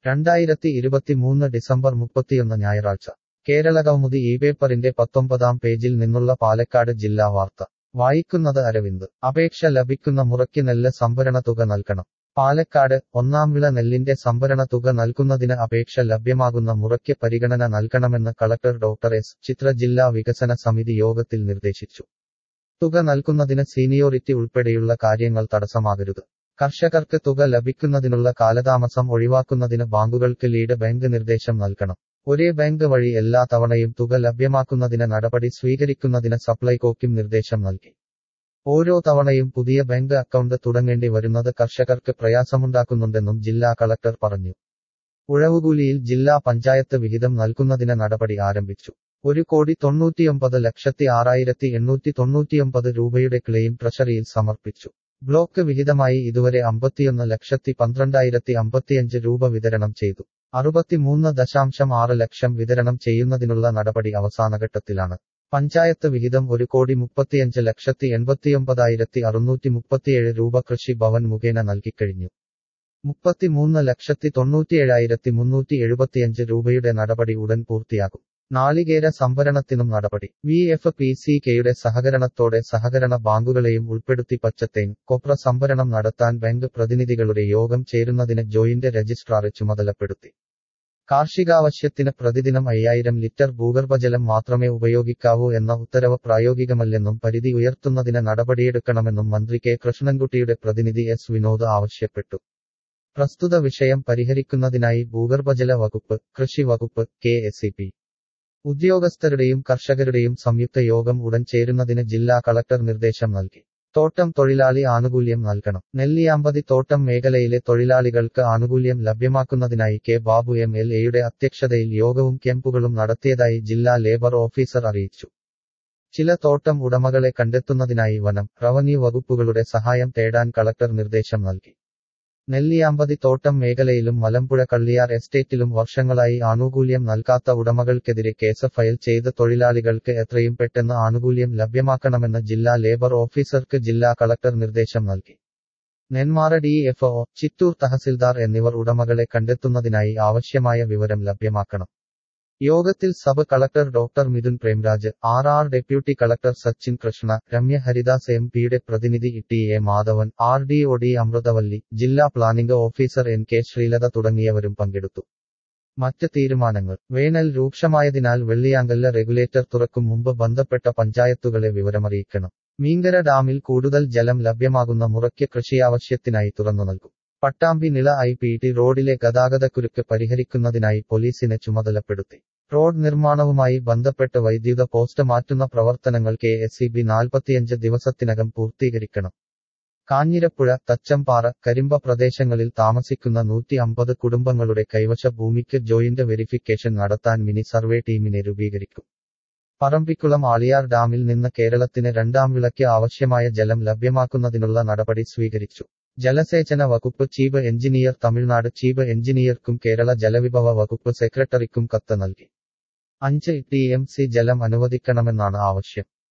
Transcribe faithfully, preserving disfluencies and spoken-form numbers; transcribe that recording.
രണ്ടായിരത്തി ഇരുപത്തിമൂന്ന് ഡിസംബർ മുപ്പത്തിയൊന്ന് ഞായറാഴ്ച കേരളകൗമുദി ഈ പേപ്പറിന്റെ പത്തൊമ്പതാം പേജിൽ നിന്നുള്ള പാലക്കാട് ജില്ലാ വാർത്ത വായിക്കുന്നത് അരവിന്ദ്. അപേക്ഷ ലഭിക്കുന്ന മുറയ്ക്ക് നെല്ല് സംഭരണ തുക നൽകണം. പാലക്കാട് ഒന്നാം വിള നെല്ലിന്റെ സംഭരണ തുക നൽകുന്നതിന് അപേക്ഷ ലഭ്യമാകുന്ന മുറയ്ക്ക് പരിഗണന നൽകണമെന്ന് കളക്ടർ ഡോക്ടർ എസ് ചിത്ര ജില്ലാ വികസന സമിതി യോഗത്തിൽ നിർദ്ദേശിച്ചു. തുക നൽകുന്നതിന് സീനിയോറിറ്റി ഉൾപ്പെടെയുള്ള കാര്യങ്ങൾ തടസ്സമാകരുത്. കർഷകർക്ക് തുക ലഭിക്കുന്നതിനുള്ള കാലതാമസം ഒഴിവാക്കുന്നതിന് ബാങ്കുകൾക്ക് ലീഡ് ബാങ്ക് നിർദ്ദേശം നൽകണം. ഒരേ ബാങ്ക് വഴി എല്ലാ തവണയും തുക ലഭ്യമാക്കുന്നതിന് നടപടി സ്വീകരിക്കുന്നതിന് സപ്ലൈകോയ്ക്കും നിർദ്ദേശം നൽകി. ഓരോ തവണയും പുതിയ ബാങ്ക് അക്കൗണ്ട് തുടങ്ങേണ്ടി വരുന്നത് കർഷകർക്ക് പ്രയാസമുണ്ടാക്കുന്നുണ്ടെന്നും ജില്ലാ കളക്ടർ പറഞ്ഞു. ഉഴവുകൂലിയിൽ ജില്ലാ പഞ്ചായത്ത് വിഹിതം നൽകുന്നതിന് നടപടി ആരംഭിച്ചു. ഒരു കോടി തൊണ്ണൂറ്റിയൊമ്പത് ലക്ഷത്തി ആറായിരത്തി എണ്ണൂറ്റി തൊണ്ണൂറ്റിയൊമ്പത് രൂപയുടെ ക്ലെയിം ട്രഷറിയിൽ സമർപ്പിച്ചു. ബ്ലോക്ക് വിഹിതമായി ഇതുവരെ അമ്പത്തിയൊന്ന് ലക്ഷത്തി പന്ത്രണ്ടായിരത്തി അമ്പത്തിയഞ്ച് രൂപ വിതരണം ചെയ്തു. അറുപത്തിമൂന്ന് ദശാംശം ആറ് ലക്ഷം വിതരണം ചെയ്യുന്നതിനുള്ള നടപടി അവസാനഘട്ടത്തിലാണ്. പഞ്ചായത്ത് വിഹിതം ഒരു കോടി മുപ്പത്തിയഞ്ച് ലക്ഷത്തി എൺപത്തിയൊമ്പതായിരത്തി അറുന്നൂറ്റി മുപ്പത്തിയേഴ് രൂപ കൃഷി ഭവൻ മുഖേന നൽകിക്കഴിഞ്ഞു. മുപ്പത്തിമൂന്ന് ലക്ഷത്തി തൊണ്ണൂറ്റിയേഴായിരത്തി മുന്നൂറ്റി എഴുപത്തിയഞ്ച് രൂപയുടെ നടപടി ഉടൻ പൂർത്തിയാകും. നാളികേര സംഭരണത്തിനും നടപടി. വി എഫ് പി സി കെയുടെ സഹകരണത്തോടെ സഹകരണ ബാങ്കുകളെയും ഉൾപ്പെടുത്തി പച്ചത്തേങ്ങ്, കൊപ്ര സംഭരണം നടത്താൻ ബാങ്ക് പ്രതിനിധികളുടെ യോഗം ചേരുന്നതിന് ജോയിന്റ് രജിസ്ട്രാറെ ചുമതലപ്പെടുത്തി. കാർഷികാവശ്യത്തിന് പ്രതിദിനം അയ്യായിരം ലിറ്റർ ഭൂഗർഭജലം മാത്രമേ ഉപയോഗിക്കാവൂ എന്ന ഉത്തരവ് പ്രായോഗികമല്ലെന്നും പരിധി ഉയർത്തുന്നതിന് നടപടിയെടുക്കണമെന്നും മന്ത്രി കെ കൃഷ്ണൻകുട്ടിയുടെ പ്രതിനിധി എസ് വിനോദ് ആവശ്യപ്പെട്ടു. പ്രസ്തുത വിഷയം പരിഹരിക്കുന്നതിനായി ഭൂഗർഭജല വകുപ്പ്, കൃഷി വകുപ്പ്, കെ എസ് ഇ ബി ഉദ്യോഗസ്ഥരുടെയും കർഷകരുടെയും സംയുക്ത യോഗം ഉടൻ ചേരുന്നതിന് ജില്ലാ കളക്ടർ നിർദ്ദേശം നൽകി. തോട്ടം തൊഴിലാളി ആനുകൂല്യം നൽകണം. നെല്ലിയാമ്പതി തോട്ടം മേഖലയിലെ തൊഴിലാളികൾക്ക് ആനുകൂല്യം ലഭ്യമാക്കുന്നതിനായി കെ ബാബു എം എൽ എയുടെ അധ്യക്ഷതയിൽ യോഗവും ക്യാമ്പുകളും നടത്തിയതായി ജില്ലാ ലേബർ ഓഫീസർ അറിയിച്ചു. ചില തോട്ടം ഉടമകളെ കണ്ടെത്തുന്നതിനായി വനം, റവന്യൂ വകുപ്പുകളുടെ സഹായം തേടാൻ കളക്ടർ നിർദ്ദേശം നൽകി. നെല്ലിയാമ്പതി തോട്ടം മേഖലയിലും മലമ്പുഴ കള്ളിയാർ എസ്റ്റേറ്റിലും വർഷങ്ങളായി ആനുകൂല്യം നൽകാത്ത ഉടമകൾക്കെതിരെ കേസ് ഫയൽ ചെയ്ത തൊഴിലാളികൾക്ക് എത്രയും പെട്ടെന്ന് ആനുകൂല്യം ലഭ്യമാക്കണമെന്ന് ജില്ലാ ലേബർ ഓഫീസർക്ക് ജില്ലാ കളക്ടർ നിർദ്ദേശം നൽകി. Nenmara D F O, Chittoor tahsildar എന്നിവർ ഉടമകളെ കണ്ടെത്തുന്നതിനായി ആവശ്യമായ വിവരം ലഭ്യമാക്കണം. യോഗത്തിൽ sub collector doctor Mithun Premraj, R R deputy collector Sachin Krishna, Ramya Haridas M പിയുടെ പ്രതിനിധി T A Madhavan, R D O D Amruthavalli, ജില്ലാ planning officer N K Sreelatha തുടങ്ങിയവരും പങ്കെടുത്തു. മറ്റ് തീരുമാനങ്ങൾ. വേനൽ രൂക്ഷമായതിനാൽ വെള്ളിയാങ്കല്ല് റെഗുലേറ്റർ തുറക്കും മുമ്പ് ബന്ധപ്പെട്ട പഞ്ചായത്തുകളെ വിവരമറിയിക്കണം. മീങ്കര ഡാമിൽ കൂടുതൽ ജലം ലഭ്യമാകുന്ന മുറയ്ക്ക് കൃഷിയാവശ്യത്തിനായി തുറന്നു നൽകും. Pattambi Nila I P T റോഡിലെ ഗതാഗതക്കുരുക്ക് പരിഹരിക്കുന്നതിനായി പോലീസിനെ ചുമതലപ്പെടുത്തി. റോഡ് നിർമ്മാണവുമായി ബന്ധപ്പെട്ട് വൈദ്യുത പോസ്റ്റ് മാറ്റുന്ന പ്രവർത്തനങ്ങൾ കെ എസ് ഇ ബി നാൽപ്പത്തിയഞ്ച് ദിവസത്തിനകം പൂർത്തീകരിക്കണം. കാഞ്ഞിരപ്പുഴ, തച്ചമ്പാറ, കരിമ്പ പ്രദേശങ്ങളിൽ താമസിക്കുന്ന നൂറ്റി അമ്പത് കുടുംബങ്ങളുടെ കൈവശ ഭൂമിക്ക് ജോയിന്റ് വെരിഫിക്കേഷൻ നടത്താൻ മിനി സർവേ ടീമിനെ രൂപീകരിക്കും. പറമ്പിക്കുളം ആളിയാർ ഡാമിൽ നിന്ന് കേരളത്തിന് രണ്ടാം വിളയ്ക്ക് ആവശ്യമായ ജലം ലഭ്യമാക്കുന്നതിനുള്ള നടപടി സ്വീകരിച്ചു. ജലസേചന വകുപ്പ് ചീഫ് എഞ്ചിനീയർ തമിഴ്നാട് ചീഫ് എഞ്ചിനീയർക്കും കേരള ജലവിഭവ വകുപ്പ് സെക്രട്ടറിക്കും കത്ത് നൽകി. അഞ്ച് ടി എം സി ജലം അനുവദിക്കണമെന്നാണ് ആവശ്യം.